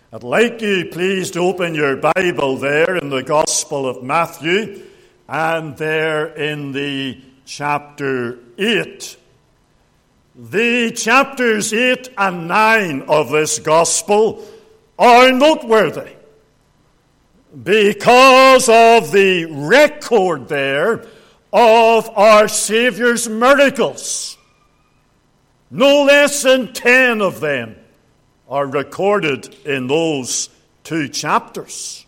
I'd like you please to open your Bible there in the Gospel of Matthew and there in the chapter 8. The chapters 8 and 9 of this Gospel are noteworthy because of the record there of our Saviour's miracles. No less than 10 of them are recorded in those 2 chapters.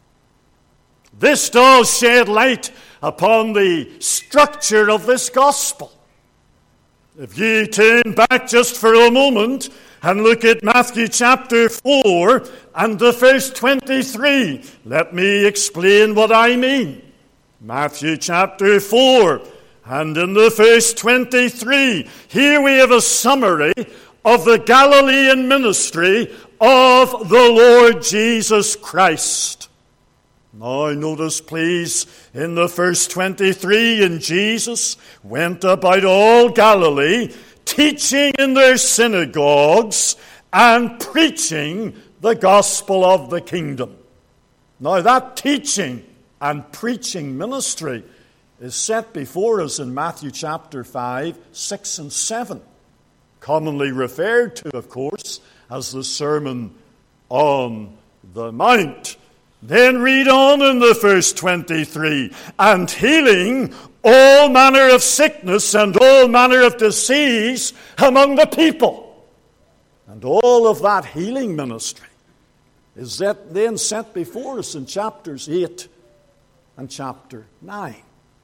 This does shed light upon the structure of this gospel. If you turn back just for a moment and look at Matthew chapter 4 and the verse 23, let me explain what I mean. Matthew chapter 4 and in the verse 23, here we have a summary of the Galilean ministry of the Lord Jesus Christ. Now notice please in the verse 23, and Jesus went about all Galilee, teaching in their synagogues and preaching the gospel of the kingdom. Now that teaching and preaching ministry is set before us in Matthew chapter 5, 6 and 7. Commonly referred to, of course, as the Sermon on the Mount. Then read on in the verse 23, and healing all manner of sickness and all manner of disease among the people. And all of that healing ministry is then set before us in chapters 8 and chapter 9.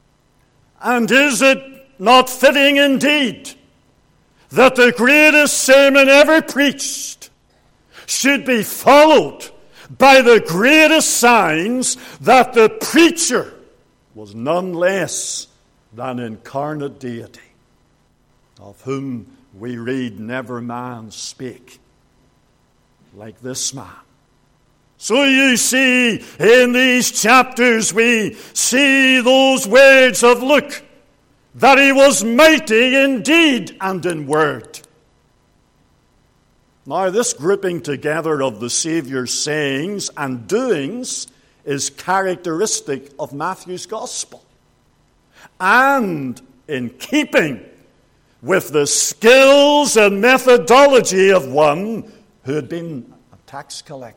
And is it not fitting indeed that the greatest sermon ever preached should be followed by the greatest signs that the preacher was none less than incarnate deity, of whom we read, never man spake like this man. So you see, in these chapters we see those words of Luke, that he was mighty in deed and in word. Now, this grouping together of the Saviour's sayings and doings is characteristic of Matthew's Gospel, and in keeping with the skills and methodology of one who had been a tax collector.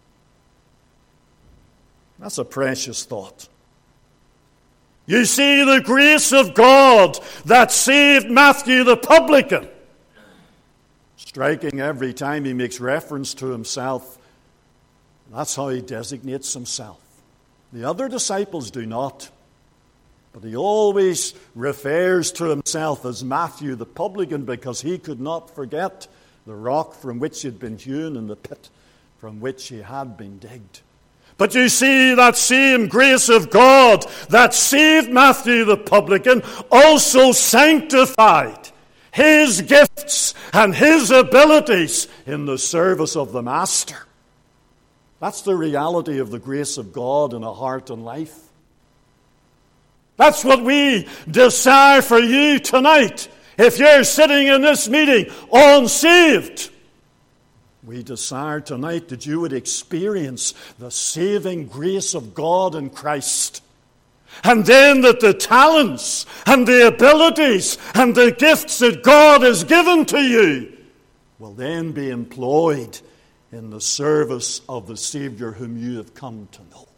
That's a precious thought. You see, the grace of God that saved Matthew the publican, striking every time he makes reference to himself, that's how he designates himself. The other disciples do not, but he always refers to himself as Matthew the publican because he could not forget the rock from which he had been hewn and the pit from which he had been digged. But you see, that same grace of God that saved Matthew the publican also sanctified his gifts and his abilities in the service of the Master. That's the reality of the grace of God in a heart and life. That's what we desire for you tonight. If you're sitting in this meeting unsaved, we desire tonight that you would experience the saving grace of God in Christ. And then that the talents and the abilities and the gifts that God has given to you will then be employed in the service of the Savior whom you have come to know.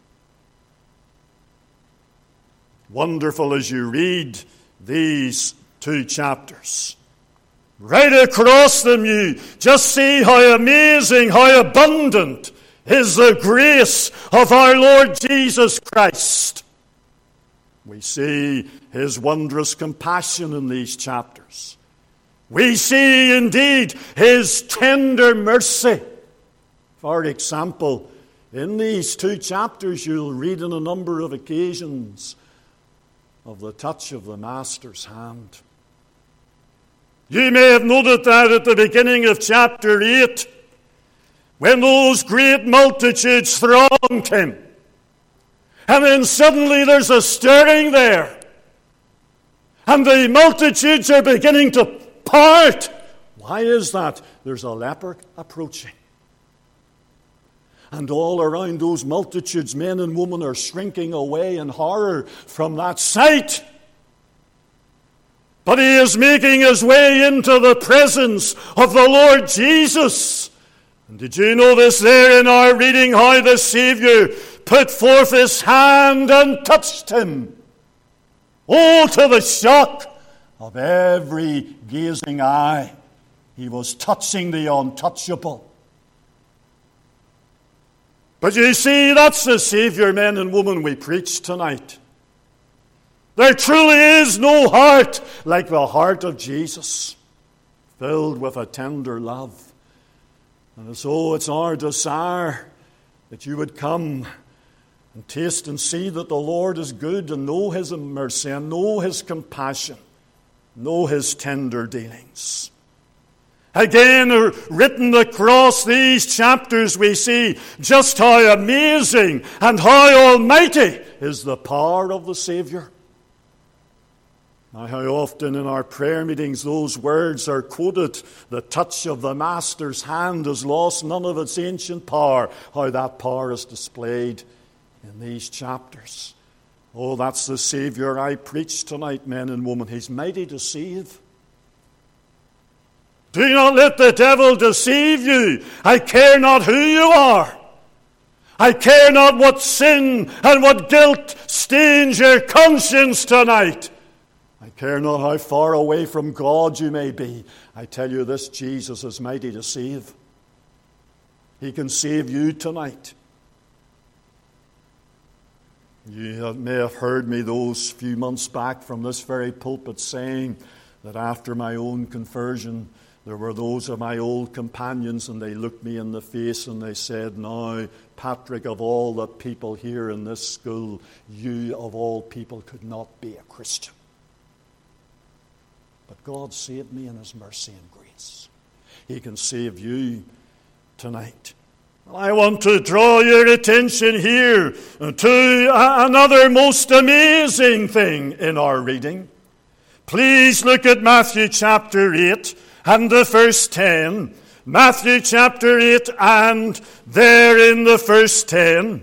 Wonderful as you read these 2 chapters. Right across them you just see how amazing, how abundant is the grace of our Lord Jesus Christ. We see his wondrous compassion in these chapters. We see indeed his tender mercy. For example, in these 2 chapters you'll read on a number of occasions of the touch of the Master's hand. You may have noted that at the beginning of chapter 8, when those great multitudes thronged him, and then suddenly there's a stirring there, and the multitudes are beginning to part. Why is that? There's a leper approaching. And all around those multitudes, men and women are shrinking away in horror from that sight. But he is making his way into the presence of the Lord Jesus. And did you notice there in our reading how the Savior put forth his hand and touched him? Oh, to the shock of every gazing eye, he was touching the untouchable. But you see, that's the Savior, men and women, we preach tonight. There truly is no heart like the heart of Jesus, filled with a tender love. And so it's our desire that you would come and taste and see that the Lord is good, and know his mercy, and know his compassion, know his tender dealings. Again, written across these chapters, we see just how amazing and how almighty is the power of the Savior. Now, how often in our prayer meetings those words are quoted: the touch of the Master's hand has lost none of its ancient power. How that power is displayed in these chapters. Oh, that's the Savior I preach tonight, men and women. He's mighty to save. Do not let the devil deceive you. I care not who you are. I care not what sin and what guilt stains your conscience tonight. I care not how far away from God you may be. I tell you, this Jesus is mighty to save. He can save you tonight. You may have heard me those few months back from this very pulpit saying that after my own conversion, there were those of my old companions, and they looked me in the face and they said, "Now, Patrick, of all the people here in this school, you of all people could not be a Christian." But God saved me in his mercy and grace. He can save you tonight. I want to draw your attention here to another most amazing thing in our reading. Please look at Matthew chapter 8 and the verse 10. Matthew chapter 8 and there in the verse 10.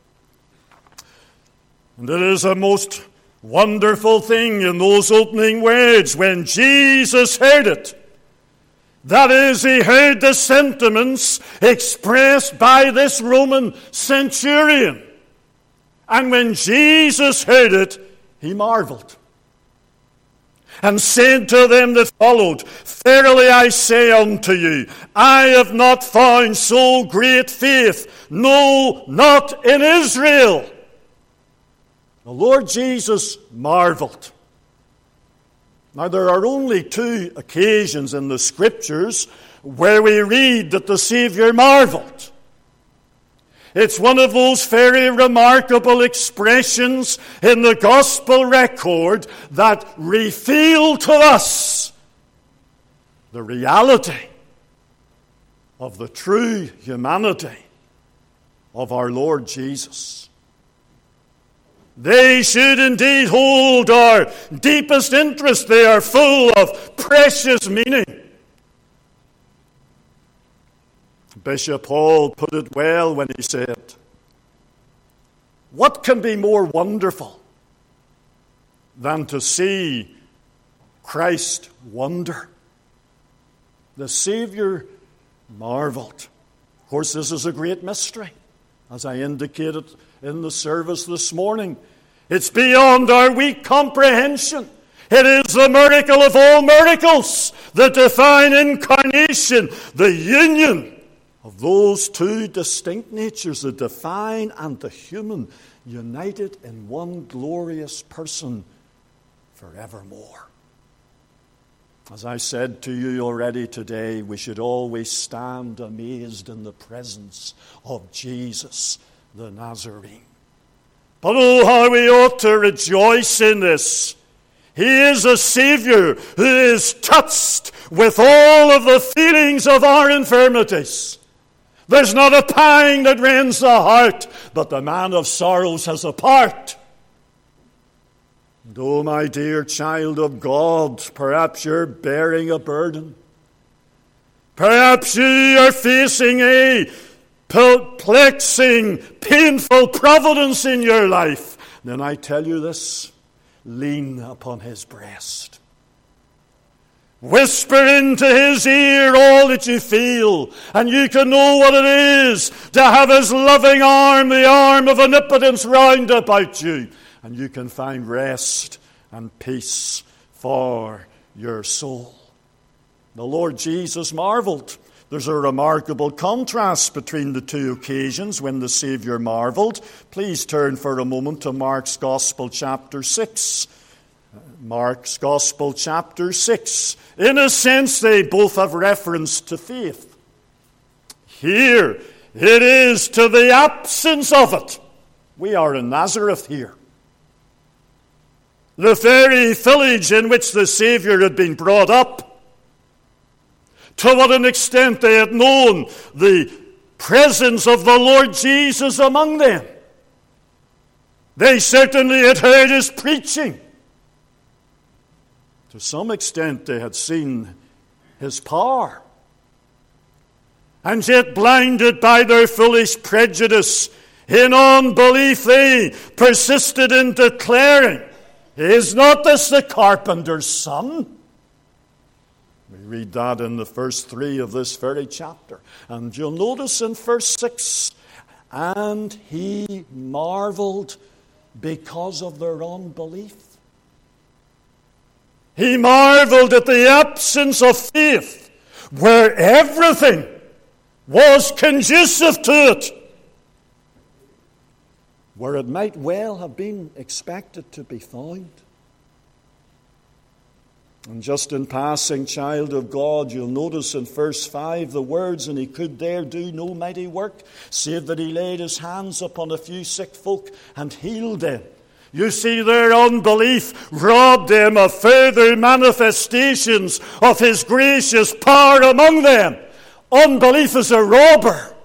And it is a most wonderful thing in those opening words when Jesus heard it. That is, he heard the sentiments expressed by this Roman centurion. And when Jesus heard it, he marveled and said to them that followed, "Verily I say unto you, I have not found so great faith, no, not in Israel." The Lord Jesus marveled. Now, there are only two occasions in the Scriptures where we read that the Savior marveled. It's one of those very remarkable expressions in the Gospel record that reveal to us the reality of the true humanity of our Lord Jesus. They should indeed hold our deepest interest. They are full of precious meaning. Bishop Hall put it well when he said, "What can be more wonderful than to see Christ wonder?" The Savior marveled. Of course, this is a great mystery, as I indicated in the service this morning. It's beyond our weak comprehension. It is the miracle of all miracles, the divine incarnation, the union of those two distinct natures, the divine and the human, united in one glorious person forevermore. As I said to you already today, we should always stand amazed in the presence of Jesus the Nazarene. But oh, how we ought to rejoice in this. He is a Savior who is touched with all of the feelings of our infirmities. There's not a pang that rends the heart, but the man of sorrows has a part. And oh, my dear child of God, perhaps you're bearing a burden. Perhaps you are facing a perplexing, painful providence in your life, then I tell you this, lean upon his breast. Whisper into his ear all that you feel, and you can know what it is to have his loving arm, the arm of omnipotence, round about you, and you can find rest and peace for your soul. The Lord Jesus marveled. There's a remarkable contrast between the two occasions when the Savior marveled. Please turn for a moment to Mark's Gospel, chapter 6. Mark's Gospel, chapter 6. In a sense, they both have reference to faith. Here, it is to the absence of it. We are in Nazareth here. The very village in which the Savior had been brought up. To what an extent they had known the presence of the Lord Jesus among them. They certainly had heard his preaching. To some extent they had seen his power. And yet, blinded by their foolish prejudice, in unbelief they persisted in declaring, "Is not this the carpenter's son?" We read that in the first 3 of this very chapter. And you'll notice in verse 6, and he marveled because of their unbelief. He marveled at the absence of faith, where everything was conducive to it, where it might well have been expected to be found. And just in passing, child of God, you'll notice in verse 5 the words, "And he could there do no mighty work, save that he laid his hands upon a few sick folk and healed them." You see, their unbelief robbed them of further manifestations of his gracious power among them. Unbelief is a robber.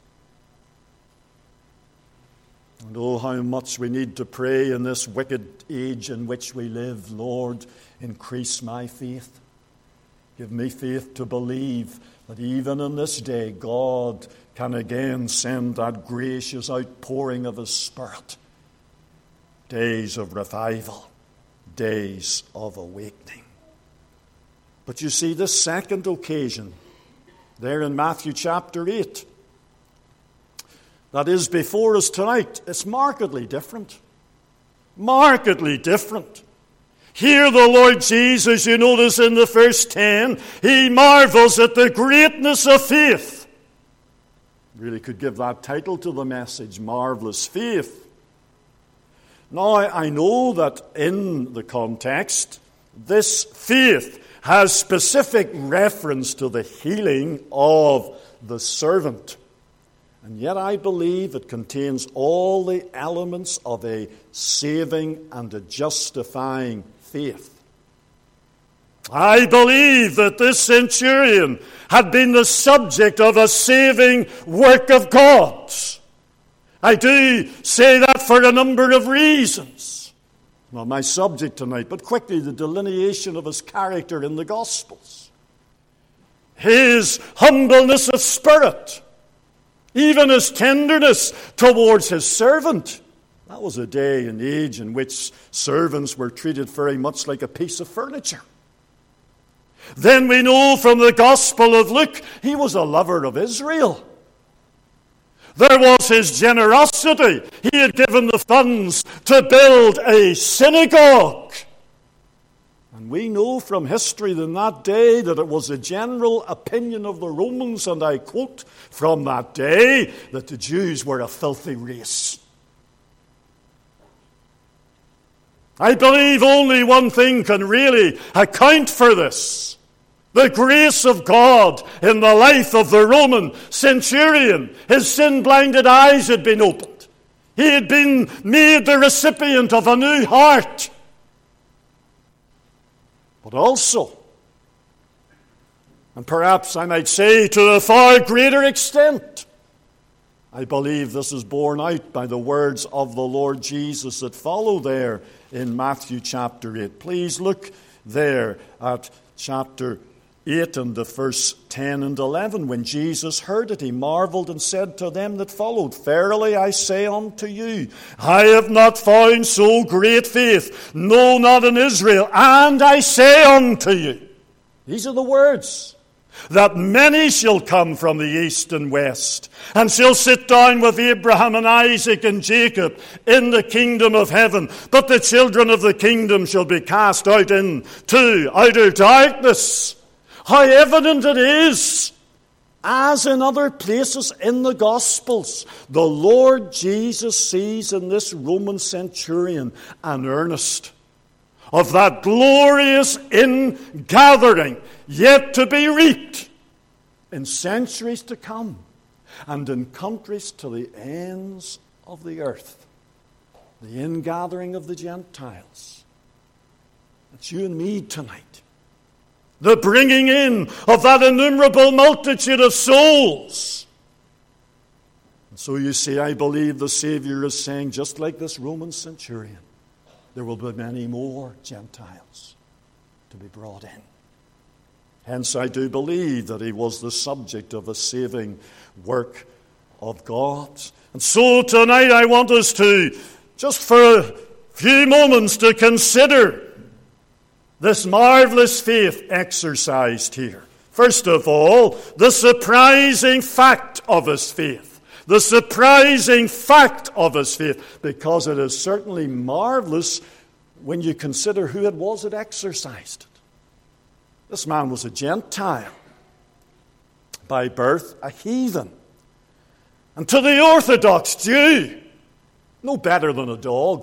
And oh, how much we need to pray in this wicked age in which we live. Lord, increase my faith. Give me faith to believe that even in this day God can again send that gracious outpouring of his Spirit. Days of revival, days of awakening. But you see, this second occasion, there in Matthew chapter 8, that is before us tonight, it's markedly different. Markedly different. Here the Lord Jesus, you notice in the verse 10, he marvels at the greatness of faith. Really could give that title to the message, Marvelous Faith. Now, I know that in the context, this faith has specific reference to the healing of the servant. And yet I believe it contains all the elements of a saving and a justifying faith. I believe that this centurion had been the subject of a saving work of God. I do say that for a number of reasons. Not my subject tonight, but quickly the delineation of his character in the Gospels. His humbleness of spirit, even his tenderness towards his servant. That was a day and age in which servants were treated very much like a piece of furniture. Then we know from the Gospel of Luke, he was a lover of Israel. There was his generosity. He had given the funds to build a synagogue. And we know from history in that day that it was the general opinion of the Romans, and I quote from that day, that the Jews were a filthy race. I believe only one thing can really account for this. The grace of God in the life of the Roman centurion. His sin-blinded eyes had been opened. He had been made the recipient of a new heart. But also, and perhaps I might say to a far greater extent, I believe this is borne out by the words of the Lord Jesus that follow there in Matthew chapter 8. Please look there at chapter 8 and the verse 10 and 11. When Jesus heard it, he marveled and said to them that followed, Verily I say unto you, I have not found so great faith, no, not in Israel. And I say unto you, these are the words, that many shall come from the east and west, and shall sit down with Abraham and Isaac and Jacob in the kingdom of heaven. But the children of the kingdom shall be cast out into outer darkness. How evident it is, as in other places in the Gospels, the Lord Jesus sees in this Roman centurion an earnest of that glorious ingathering yet to be reaped in centuries to come and in countries to the ends of the earth. The ingathering of the Gentiles. It's you and me tonight. The bringing in of that innumerable multitude of souls. And so you see, I believe the Savior is saying, just like this Roman centurion, there will be many more Gentiles to be brought in. Hence, I do believe that he was the subject of a saving work of God. And so tonight I want us to, just for a few moments, to consider this marvelous faith exercised here. First of all, the surprising fact of his faith. The surprising fact of his faith, because it is certainly marvelous when you consider who it was that exercised it. This man was a Gentile, by birth a heathen, and to the Orthodox Jew, no better than a dog.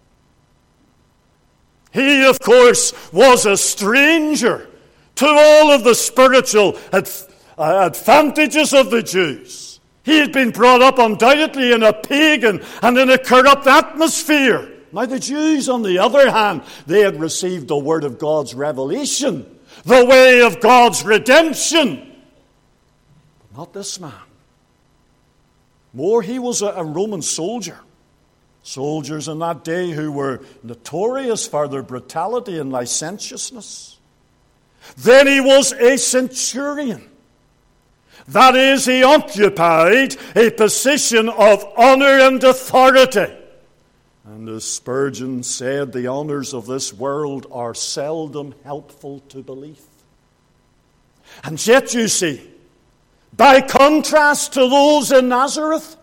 He, of course, was a stranger to all of the spiritual advantages of the Jews. He had been brought up undoubtedly in a pagan and in a corrupt atmosphere. Now the Jews, on the other hand, they had received the word of God's revelation, the way of God's redemption. But not this man. More, he was a Roman soldier. Soldiers in that day who were notorious for their brutality and licentiousness. Then he was a centurion. That is, he occupied a position of honor and authority. And as Spurgeon said, the honors of this world are seldom helpful to belief. And yet you see, by contrast to those in Nazareth,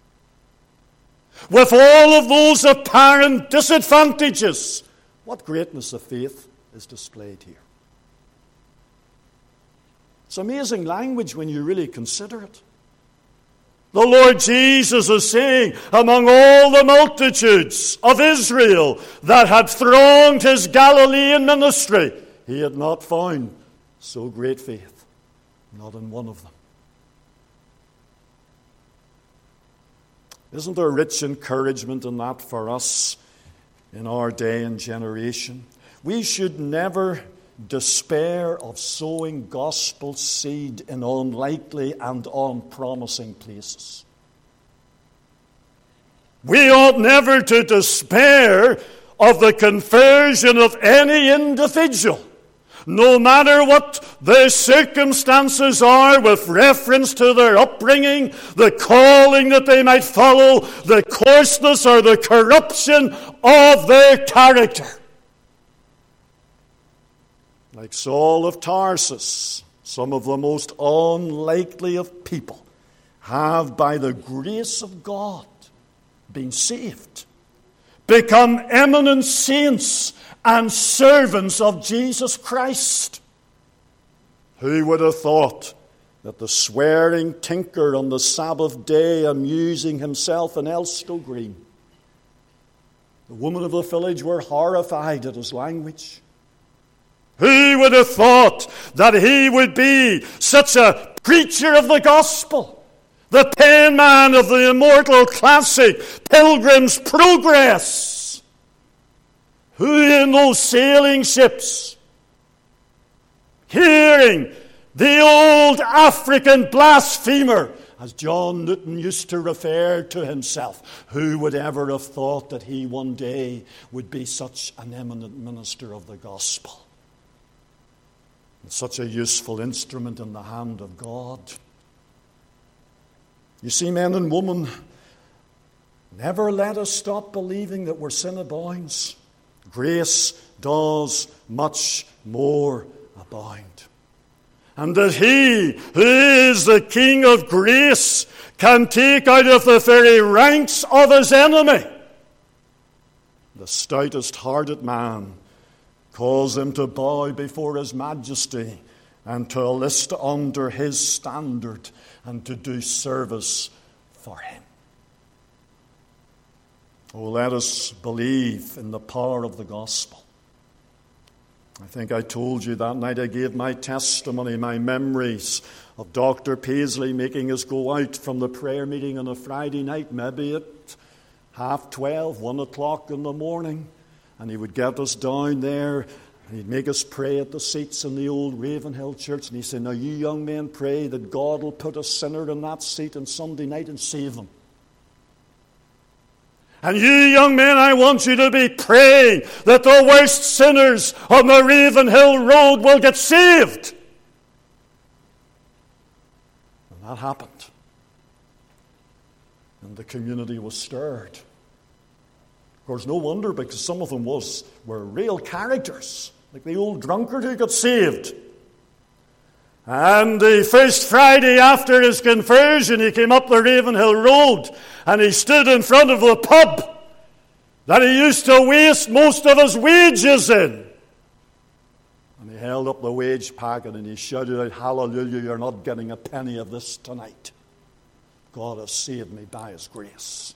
with all of those apparent disadvantages, what greatness of faith is displayed here. It's amazing language when you really consider it. The Lord Jesus is saying, among all the multitudes of Israel that had thronged his Galilean ministry, he had not found so great faith, not in one of them. Isn't there rich encouragement in that for us in our day and generation? We should never despair of sowing gospel seed in unlikely and unpromising places. We ought never to despair of the conversion of any individual, no matter what their circumstances are with reference to their upbringing, the calling that they might follow, the coarseness or the corruption of their character. Like Saul of Tarsus, some of the most unlikely of people have, by the grace of God, been saved, become eminent saints and servants of Jesus Christ. Who would have thought that the swearing tinker on the Sabbath day, amusing himself in Elstow Green, the women of the village were horrified at his language? Who would have thought that he would be such a preacher of the gospel, the penman of the immortal classic Pilgrim's Progress? Who in those sailing ships, hearing the old African blasphemer, as John Newton used to refer to himself, who would ever have thought that he one day would be such an eminent minister of the gospel? and such a useful instrument in the hand of God. You see, men and women, never let us stop believing that where sin abounds, grace does much more abound. And that He who is the King of grace can take out of the very ranks of His enemy the stoutest hearted man, cause him to bow before His majesty and to enlist under His standard and to do service for Him. Oh, let us believe in the power of the gospel. I think I told you that night I gave my testimony, my memories of Dr. Paisley making us go out from the prayer meeting on a Friday night, maybe at 12:30, 1 o'clock in the morning, and he would get us down there, and he'd make us pray at the seats in the old Ravenhill church, and he said, now you young men pray that God will put a sinner in that seat on Sunday night and save him. And you young men, I want you to be praying that the worst sinners on the Ravenhill Road will get saved. And that happened. And the community was stirred. Of course, no wonder, because some of them were real characters, like the old drunkard who got saved. And the first Friday after his conversion, he came up the Ravenhill Road and he stood in front of the pub that he used to waste most of his wages in. And he held up the wage packet and he shouted out, hallelujah, you're not getting a penny of this tonight. God has saved me by His grace.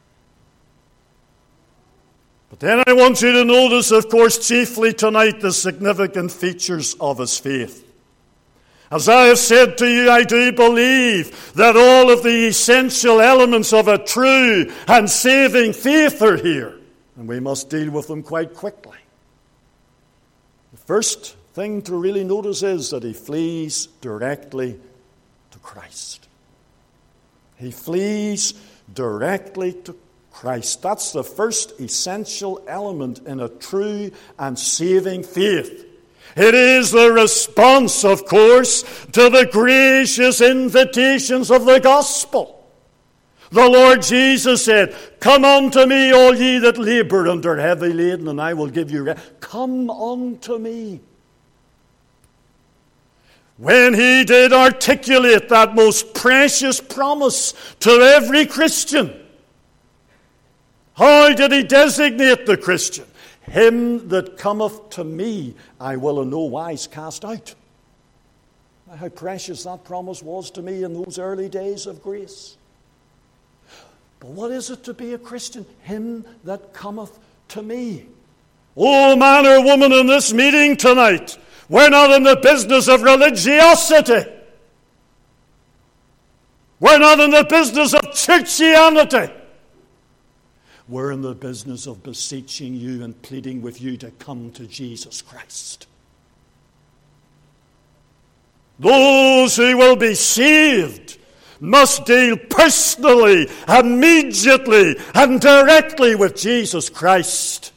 But then I want you to notice, of course, chiefly tonight, the significant features of his faith. As I have said to you, I do believe that all of the essential elements of a true and saving faith are here. And we must deal with them quite quickly. The first thing to really notice is that he flees directly to Christ. He flees directly to Christ. That's the first essential element in a true and saving faith. It is the response, of course, to the gracious invitations of the gospel. The Lord Jesus said, come unto me, all ye that labor and are heavy laden, and I will give you rest. Come unto me. When He did articulate that most precious promise to every Christian, how did He designate the Christian? Him that cometh to me, I will in no wise cast out. How precious that promise was to me in those early days of grace. But what is it to be a Christian? Him that cometh to me. Oh, man or woman in this meeting tonight, we're not in the business of religiosity. We're not in the business of churchianity. We're in the business of beseeching you and pleading with you to come to Jesus Christ. Those who will be saved must deal personally, immediately, and directly with Jesus Christ.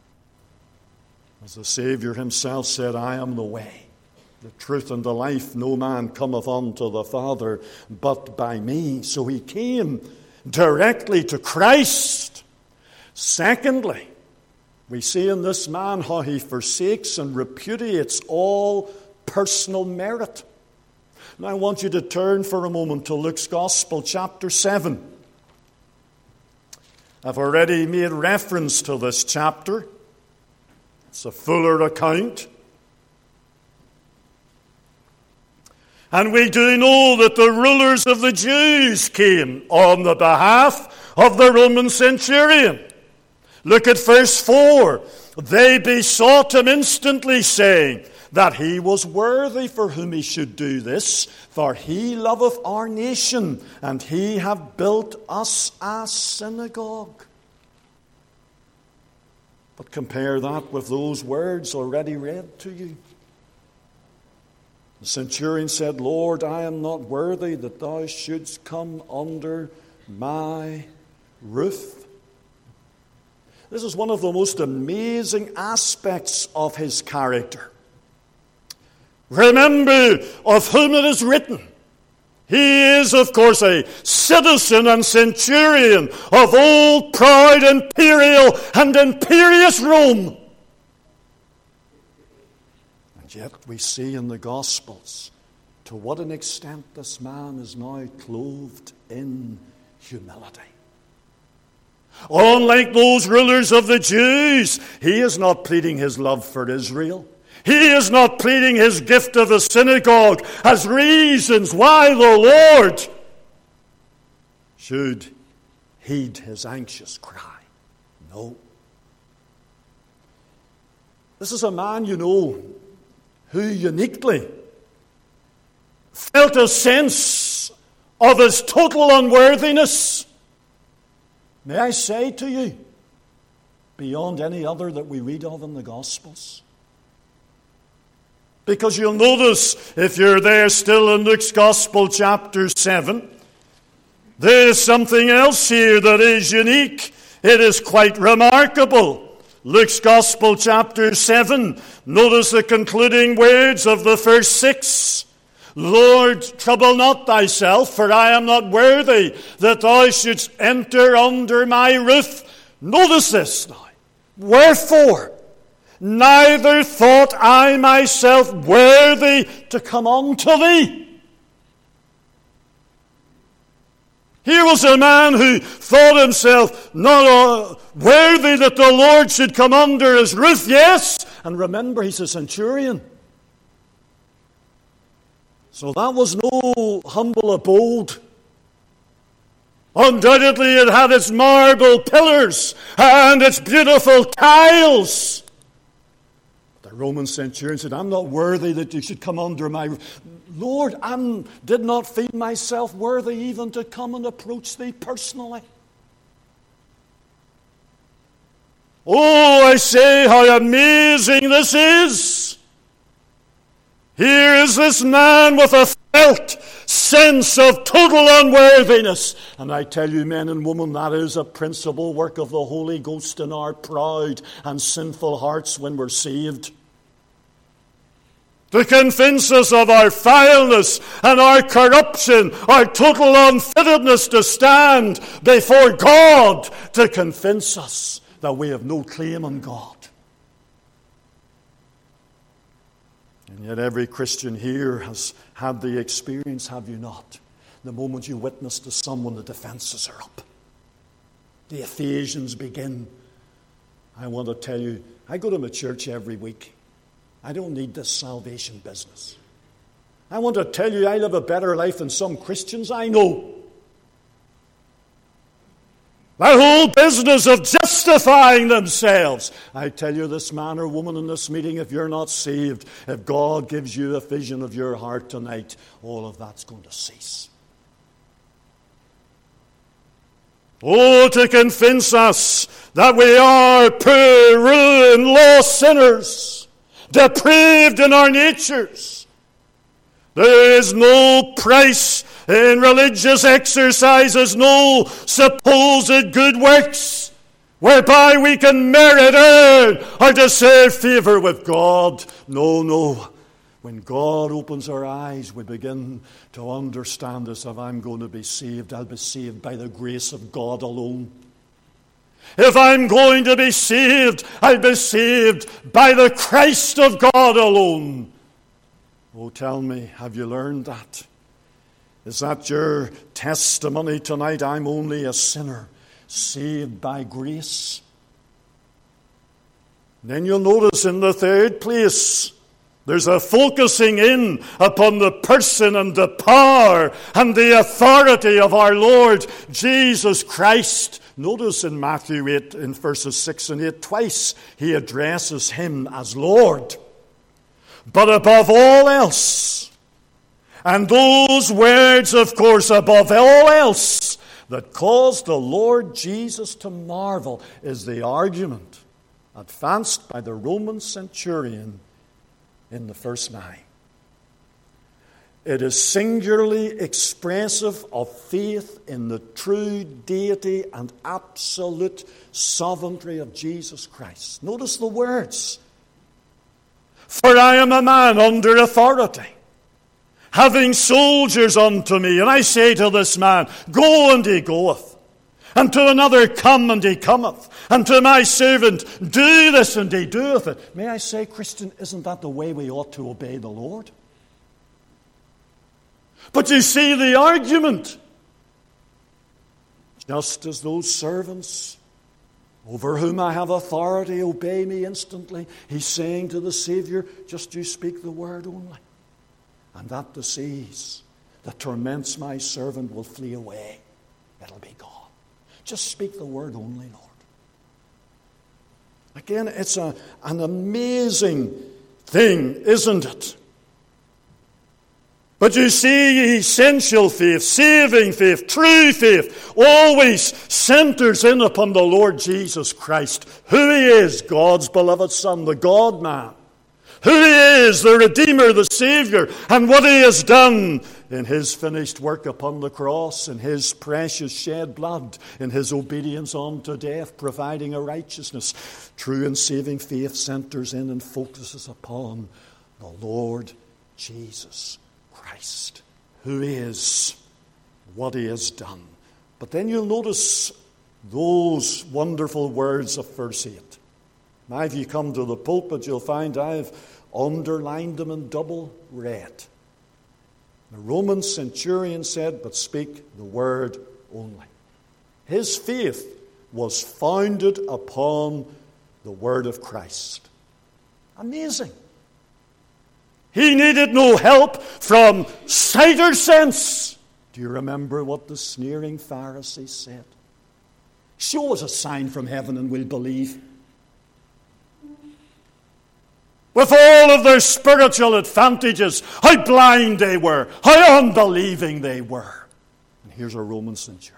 As the Savior Himself said, I am the way, the truth, and the life. No man cometh unto the Father but by me. So He came directly to Christ. Secondly, we see in this man how he forsakes and repudiates all personal merit. Now I want you to turn for a moment to Luke's Gospel, chapter 7. I've already made reference to this chapter. It's a fuller account. And we do know that the rulers of the Jews came on the behalf of the Roman centurion. Look at verse 4. They besought him instantly, saying that he was worthy for whom he should do this, for he loveth our nation, and he have built us a synagogue. But compare that with those words already read to you. The centurion said, Lord, I am not worthy that thou shouldst come under my roof. This is one of the most amazing aspects of his character. Remember of whom it is written. He is, of course, a citizen and centurion of old, proud, imperial, and imperious Rome. And yet we see in the Gospels to what an extent this man is now clothed in humility. Unlike those rulers of the Jews, he is not pleading his love for Israel. He is not pleading his gift of the synagogue as reasons why the Lord should heed his anxious cry. No. This is a man, who uniquely felt a sense of his total unworthiness. May I say to you, beyond any other that we read of in the Gospels. Because you'll notice, if you're there still in Luke's Gospel, chapter 7, there is something else here that is unique. It is quite remarkable. Luke's Gospel, chapter 7, notice the concluding words of the first 6. Lord, trouble not thyself, for I am not worthy that thou shouldst enter under my roof. Notice this now. Wherefore, neither thought I myself worthy to come unto thee. Here was a man who thought himself not worthy that the Lord should come under his roof, yes. And remember, he's a centurion. So that was no humble abode. Undoubtedly it had its marble pillars and its beautiful tiles. The Roman centurion said, I'm not worthy that you should come under my roof. Lord, I did not feel myself worthy even to come and approach thee personally. Oh, I say how amazing this is. Here is this man with a felt sense of total unworthiness. And I tell you, men and women, that is a principal work of the Holy Ghost in our proud and sinful hearts when we're saved. To convince us of our vileness and our corruption, our total unfittedness to stand before God, to convince us that we have no claim on God. And yet every Christian here has had the experience, have you not? The moment you witness to someone, the defenses are up. The Ephesians begin. I want to tell you, I go to my church every week. I don't need this salvation business. I want to tell you, I live a better life than some Christians I know. That whole business of justifying themselves. I tell you, this man or woman in this meeting, if you're not saved, if God gives you a vision of your heart tonight, all of that's going to cease. Oh, to convince us that we are poor, ruined, lost sinners, depraved in our natures. There is no price in religious exercises, no supposed good works whereby we can merit, earn, or deserve favor with God. No. When God opens our eyes, we begin to understand this. If I'm going to be saved, I'll be saved by the grace of God alone. If I'm going to be saved, I'll be saved by the Christ of God alone. Oh, tell me, have you learned that? Is that your testimony tonight? I'm only a sinner, saved by grace. Then you'll notice in the third place, there's a focusing in upon the person and the power and the authority of our Lord Jesus Christ. Notice in Matthew 8, in verses 6 and 8, twice he addresses him as Lord. But above all else, and those words, of course, above all else, that caused the Lord Jesus to marvel, is the argument advanced by the Roman centurion in the verse 9. It is singularly expressive of faith in the true deity and absolute sovereignty of Jesus Christ. Notice the words. For I am a man under authority, having soldiers unto me. And I say to this man, go, and he goeth. And to another, come, and he cometh. And to my servant, do this, and he doeth it. May I say, Christian, isn't that the way we ought to obey the Lord? But you see the argument. Just as those servants over whom I have authority obey me instantly, he's saying to the Savior, just you speak the word only, and that disease that torments my servant will flee away. It'll be gone. Just speak the word only, Lord. Again, it's an amazing thing, isn't it? But you see, essential faith, saving faith, true faith, always centers in upon the Lord Jesus Christ, who he is, God's beloved Son, the God-man, who he is, the Redeemer, the Savior, and what he has done in his finished work upon the cross, in his precious shed blood, in his obedience unto death, providing a righteousness. True and saving faith centers in and focuses upon the Lord Jesus Christ, who he is, what he has done. But then you'll notice those wonderful words of verse 8. Now, if you come to the pulpit, you'll find I've underlined them in double red. The Roman centurion said, but speak the word only. His faith was founded upon the word of Christ. Amazing. He needed no help from sight or sense. Do you remember what the sneering Pharisees said? Show us a sign from heaven and we'll believe. With all of their spiritual advantages, how blind they were, how unbelieving they were. And here's a Roman centurion.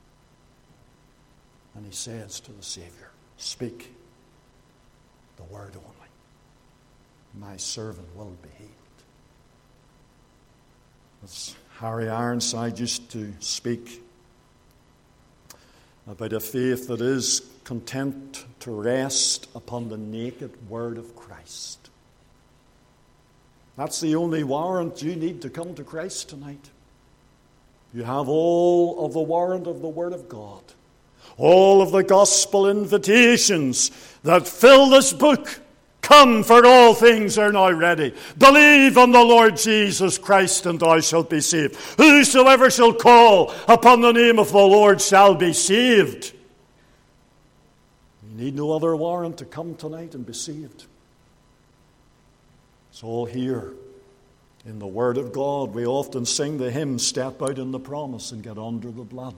And he says to the Savior, speak the word only. My servant will be healed. As Harry Ironside used to speak about a faith that is content to rest upon the naked word of Christ. That's the only warrant you need to come to Christ tonight. You have all of the warrant of the Word of God. All of the gospel invitations that fill this book. Come, for all things are now ready. Believe on the Lord Jesus Christ, and thou shalt be saved. Whosoever shall call upon the name of the Lord shall be saved. You need no other warrant to come tonight and be saved. It's all here in the Word of God. We often sing the hymn, Step Out in the Promise and Get Under the Blood.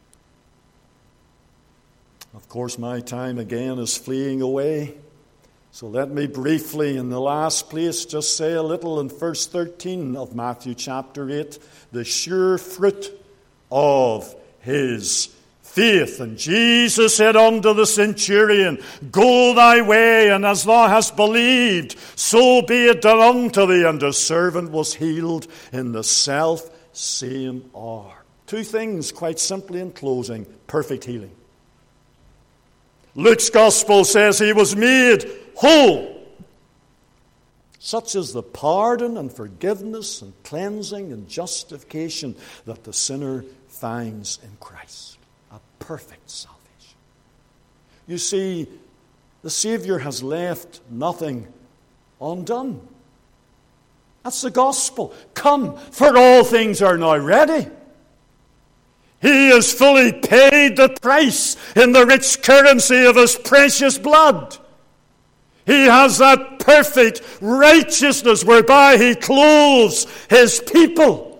Of course, my time again is fleeing away. So let me briefly, in the last place, just say a little in verse 13 of Matthew chapter 8, the sure fruit of his faith. And Jesus said unto the centurion, go thy way, and as thou hast believed, so be it done unto thee. And the servant was healed in the self-same hour. Two things, quite simply in closing. Perfect healing. Luke's gospel says he was made whole. Such is the pardon and forgiveness and cleansing and justification that the sinner finds in Christ. A perfect salvation. You see, the Savior has left nothing undone. That's the gospel. Come, for all things are now ready. He has fully paid the price in the rich currency of his precious blood. He has that perfect righteousness whereby he clothes his people.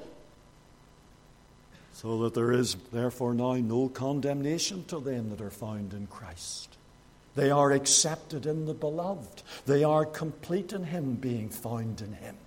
So that there is therefore now no condemnation to them that are found in Christ. They are accepted in the beloved. They are complete in him, being found in him.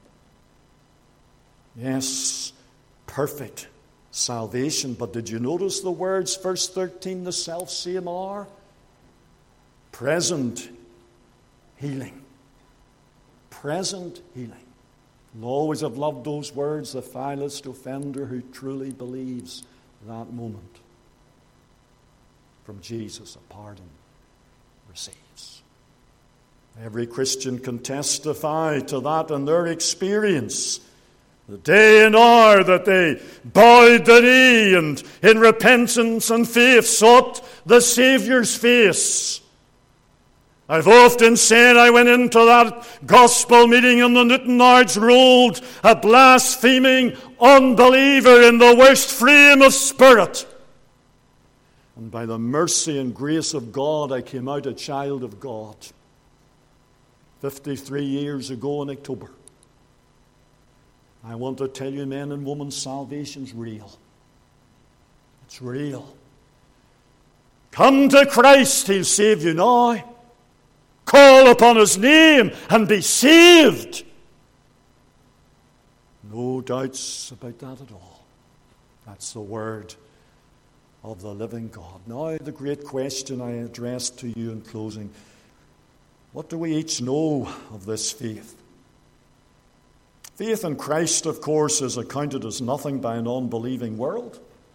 Yes, perfect salvation. But did you notice the words, verse 13, the self-same hour? Present healing. Present healing. And always have loved those words, the vilest offender who truly believes that moment from Jesus a pardon receives. Every Christian can testify to that in their experience. The day and hour that they bowed the knee and in repentance and faith sought the Saviour's face. I've often said I went into that gospel meeting in the Newtownards Road, a blaspheming unbeliever in the worst frame of spirit. And by the mercy and grace of God, I came out a child of God. 53 years ago in October. I want to tell you, men and women, salvation's real. It's real. Come to Christ, He'll save you now. Call upon His name and be saved. No doubts about that at all. That's the word of the living God. Now, the great question I address to you in closing. What do we each know of this faith? Faith in Christ, of course, is accounted as nothing by an unbelieving world.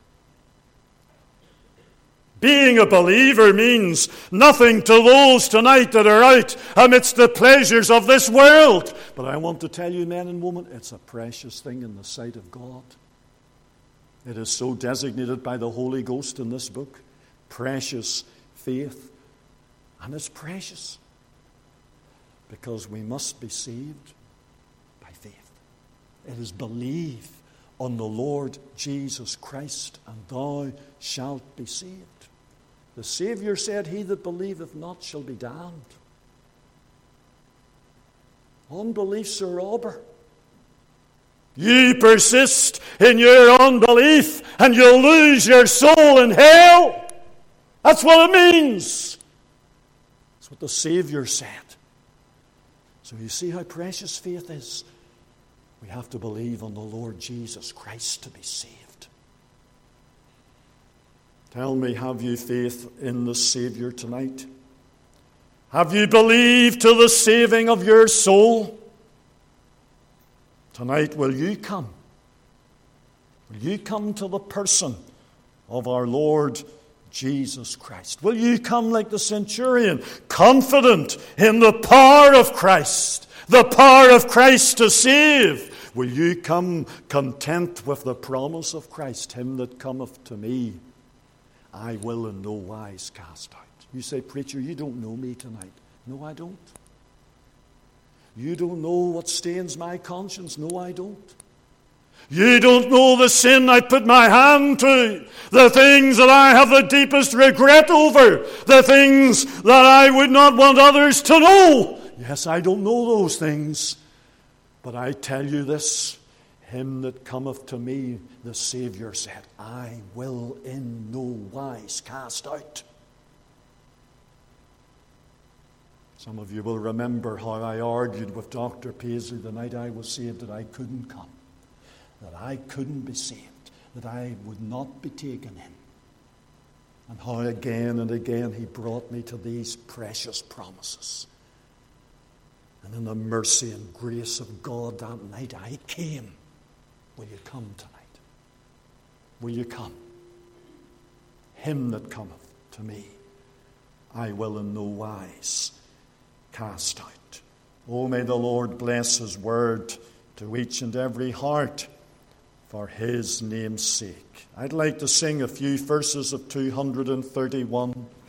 Being a believer means nothing to those tonight that are out amidst the pleasures of this world. But I want to tell you, men and women, it's a precious thing in the sight of God. It is so designated by the Holy Ghost in this book. Precious faith. And it's precious because we must be saved by faith. It is believe on the Lord Jesus Christ, and thou shalt be saved. The Saviour said, he that believeth not shall be damned. Unbelief's a robber. You persist in your unbelief and you'll lose your soul in hell. That's what it means. That's what the Saviour said. So you see how precious faith is. We have to believe on the Lord Jesus Christ to be saved. Tell me, have you faith in the Saviour tonight? Have you believed to the saving of your soul? Tonight, will you come? Will you come to the person of our Lord Jesus Christ? Will you come like the centurion, confident in the power of Christ, the power of Christ to save? Will you come content with the promise of Christ, him that cometh to me, I will in no wise cast out? You say, preacher, you don't know me tonight. No, I don't. You don't know what stains my conscience. No, I don't. You don't know the sin I put my hand to, the things that I have the deepest regret over, the things that I would not want others to know. Yes, I don't know those things, but I tell you this, him that cometh to me, the Saviour said, I will in no wise cast out. Some of you will remember how I argued with Dr. Paisley the night I was saved that I couldn't come, that I couldn't be saved, that I would not be taken in. And how again and again he brought me to these precious promises. And in the mercy and grace of God that night I came. Will you come tonight? Will you come? Him that cometh to me, I will in no wise cast out. Oh, may the Lord bless His word to each and every heart for His name's sake. I'd like to sing a few verses of 231.